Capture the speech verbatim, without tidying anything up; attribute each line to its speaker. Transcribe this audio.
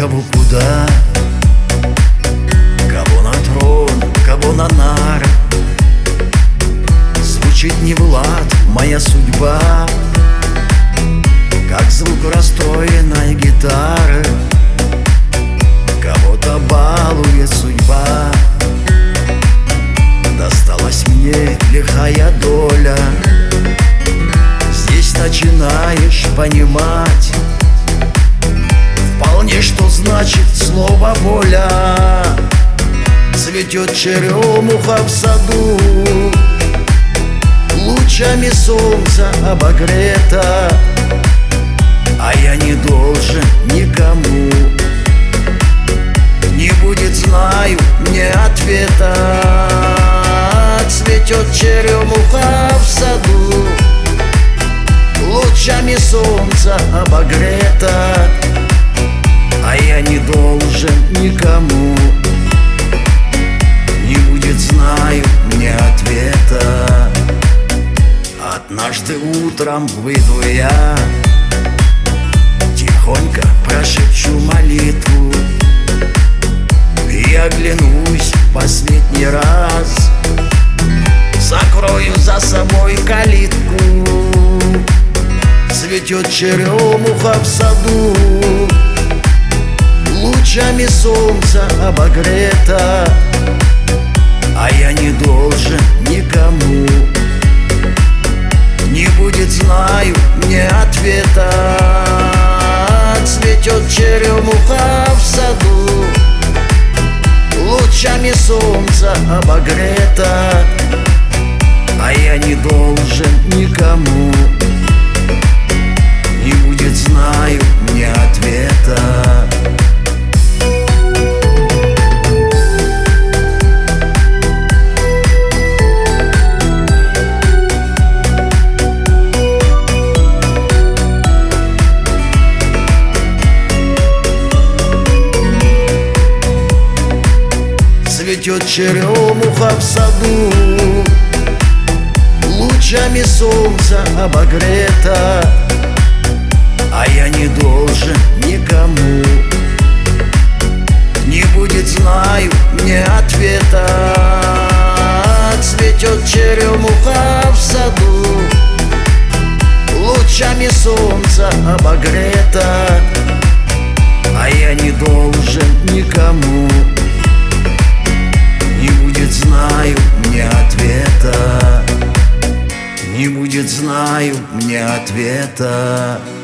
Speaker 1: кого куда, кого на трон, кого на нары. Звучит не Влад, моя судьба, как звук расстроенной гитары. Кого-то балует судьба, досталась мне лихая доля. Здесь начинаешь понимать вполне, что значит слово воля. Цветет черемуха в саду, лучами солнца обогрета, а я не должен никому. Не будет, знаю, мне ответа. Цветет черемуха в саду, лучами солнца обогрета, а я не должен никому. Не будет, знаю, мне ответа. Однажды утром выйду я, тихонько прошепчу молитву и оглянусь в последний раз, закрою за собой калитку. Цветет черемуха в саду, лучами солнца обогрета, а я не должен никому. Не будет, знаю, мне ответа. Цветет черемуха в саду, лучами солнца обогрета, а я не должен никому. Не будет, знаю, мне ответа. Цветет черемуха в саду, лучами солнца обогрета, а я не должен никому. Не будет, знаю, мне ответа. Цветет черемуха в саду, лучами солнца обогрета, а я не должен никому. Не будет, знаю, мне ответа. Не будет, знаю, мне ответа.